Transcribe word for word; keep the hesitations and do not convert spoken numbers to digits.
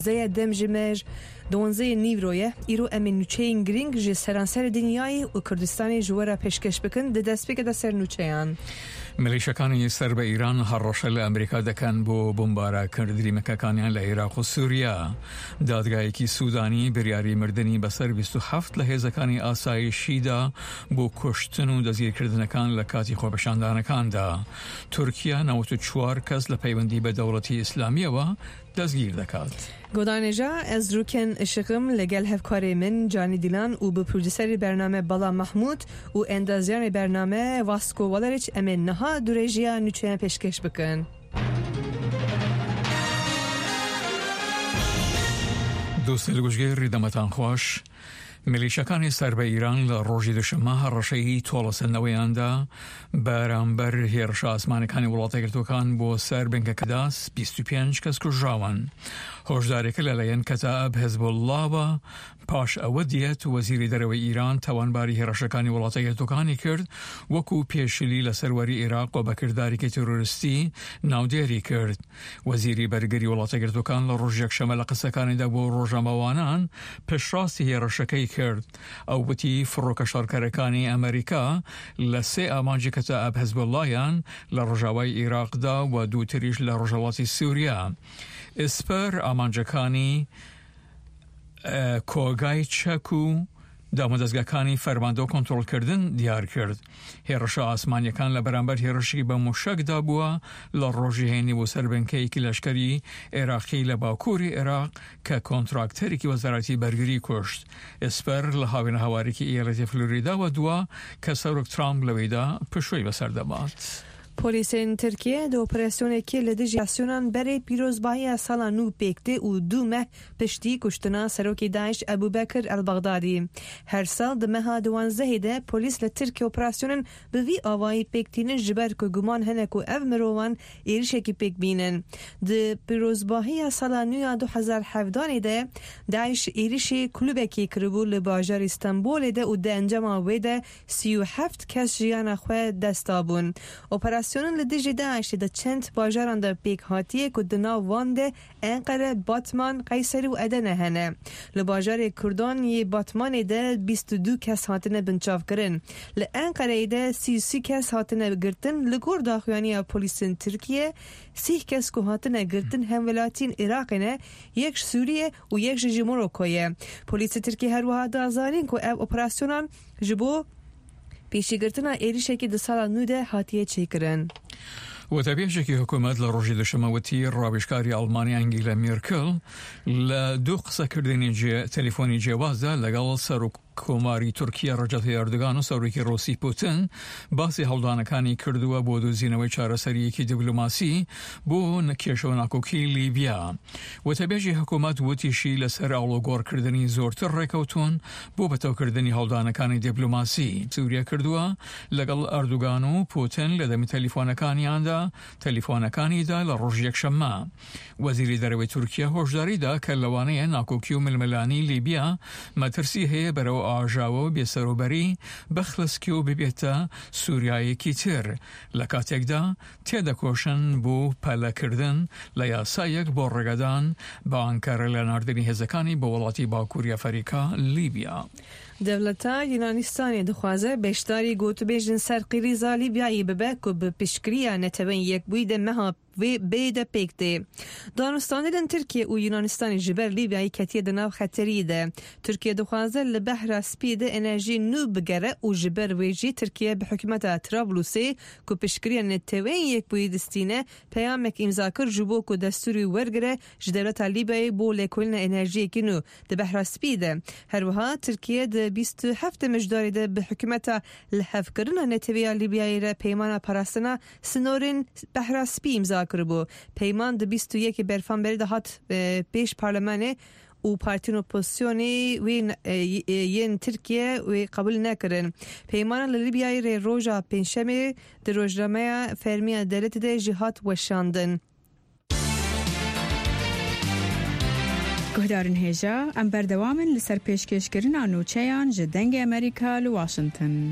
زي دمجمج دونزه نیورویه ایرو امن نوچین گرینگ جه سرانسر دنیای و کردستانی جوارا پیشکش بکن ده دست بگه ده سر نوچیان. ملیشکانی سرب ایران هررش لامریکا دکن بو بمبارا کردی مکانیان لعراق و سوریا. دادگاهی کی سودانی بریاری مردنی بسر بیست و هفت لحظه‌کانی آسایشی دا بو کشتن و دزگیر کردن کان لکاتی خوابشاندان کان دا. ترکیه نوت چوار کس لپیوندی به دولتی اسلامی و دزگیر دکات. گودانجا از روکن اشقم لگل هفکاری من جانی دیلان و به پروژیسری برنامه بالا محمود و اندازیان برنامه واسکو والریچ امن نها دورجیا نوچیان پیشکش بکن. دوست لگوشگیر ریدمتان خوش. ملیشکانی سرب ایران لروجی دشمه هرشهی طولس نویانده برانبر هیرش آسمانکانی ولاته گرتوکان بو سر بنک کداس بیست و پنج کس کجاون. هشداری که لالین کتاب حزب الله و پاش اودیت وزیری دروی ایران توانباری هیرشکانی ولاته گرتوکانی کرد وکو پیشلی لسروری عراق و بکرداری که تروریستی ناودیری کرد. وزیری برگری ولاته گرتوکان لروجی شمال قسکانی دبو روجاموانان پشراسی هیرشکی کرد او بتی فروکشار کرکانی امریکا لسه آمانجی کتاب حزب اللهیان لرجاوی عراق دا و دو تریش لرجاواتی سوریا. اسپر آمانجکانی کوگای چکو دامدازگاکانی فرماندو کنترل کردن دیار کرد. هیرش آسمانیکان لبرانبر هیرشی به مشک دابوا لروجی هینی و سربنکی که لشکری عراقی لباکوری عراق که کنتراکتری که وزارتی برگری کشت. اسپر لحاوین هواری که ایالت فلوریدا و دوا که سروک ترامپ لویدا پشوی بسردمات. پلیسین ترکیه دو اپراسیون که لدیجاسیونان برای پیروزبایی سالا نو بکته و دو مه پشتی کشتنا سروکی داعش ابوبکر البغدادی. هر سال ده مه دوانزده ده پلیس لترکیه اپراسیونن به وی آوایی پکتینن جبر که گمان هنکو او مروان ایرشه که پک بینن. ده پیروزبایی سالا نو دو هزار هفدانی ده داعش ایرشه کلوبکی کربو لباجار استانبول ده و ده انجام ویده سی و هفت کس جیان خواه دستابون. اپراسیون لدیجی داعش ده چند باجران ده پیک هاتیه که دنا وانده انقره باتمان قیصری و ادنه هنه. لباجار کردان یه باتمان ده بیست و دو کس هاتنه بنچاف کرن. لانقره ده سی سی کس هاتنه گرتن. لگور داخوانی پولیسین ترکیه سی کس که هاتنه گرتن هم ولایتین عراقینه، یک سوریه و یک جی مروکویه. پولیس ترکیه هر وها دازارین که او اپراسیونان جبو پیشی گرتنا ایریشه که ده سالا نو ده هاتیه چی کرن. و تبیشه که حکومت لروجی دشموتی رابشکاری آلمانی انگیلا میرکل لدو قصه کردنی جه تلفونی جوازه لگل سروک کوماری ترکیه رجعت اردوگان و سروکی روسی پوتین باسی هلدانکانی کردو بودو زینوی چاره سری که دیپلماسی بو نکیشو ناکوکی لیبیا. و تبیشه حکومت وطیشی لسر اولوگور کردنی زورتر رکوتون بو بتو کردنی هلدانکانی دیپلماسی. سوریا کردو لگل اردوگان و پوتین لدمی تلفونکانی آنده تلفونکانی دا لروج یک شما. وزیری دروی ترکیه هشداری دا کلوانه ناکوکی و ململانی لیبیا مترسیه برو آجاو بیسروبری بخلص کیو ببیتا سوریایی کیتر لکاتک دا تیدا کوشن بو پلا کردن لیاسایک بو رگدان با انکار لناردنی هزکانی با ولاتی باکوری افریقا لیبیا. دولتا یونانستانی دخوازه بشتاری گوتو بیجن سرقیریزا لیبیایی ببه که به پشکریه نتوین یک بویده مها و بیده پیکته. دانستانیدن ترکیه و یونانستانی جبر لیبیایی کتیه دناو خطری ده. ترکیه دخوازه لبهر سپیده انرژی نو بگره و جبر ویجی ترکیه به حکمت ترابلوسی که پشکریه نتوین یک بویدستینه پیامک امضا کر جبو که دستوری ورگره جدولت لیبیایی بو لیکولن انرژی کنو ده بهر سپیده. هر وها ترکیه ده بیست و هفت مجداری ده به حکمت لحف کرنا نتویا لیبیایی را پیمان پرستنا سنورین بهر سپی امضا کربو. پیمان ده بیست و یک برفان بری ده هات پیش پارلمانه و پارتین اپوزیسیونی وین ین ترکیه و قبول نکردن. پیمان لیبیایی ری روزا پنجشنبه در روزنامه فرمی دولت ده جهات وشاندن. گهدارن هجا ام بردوامن لسر پیشکشکرین آنوچهان جدنگ امریکا لواشنطن.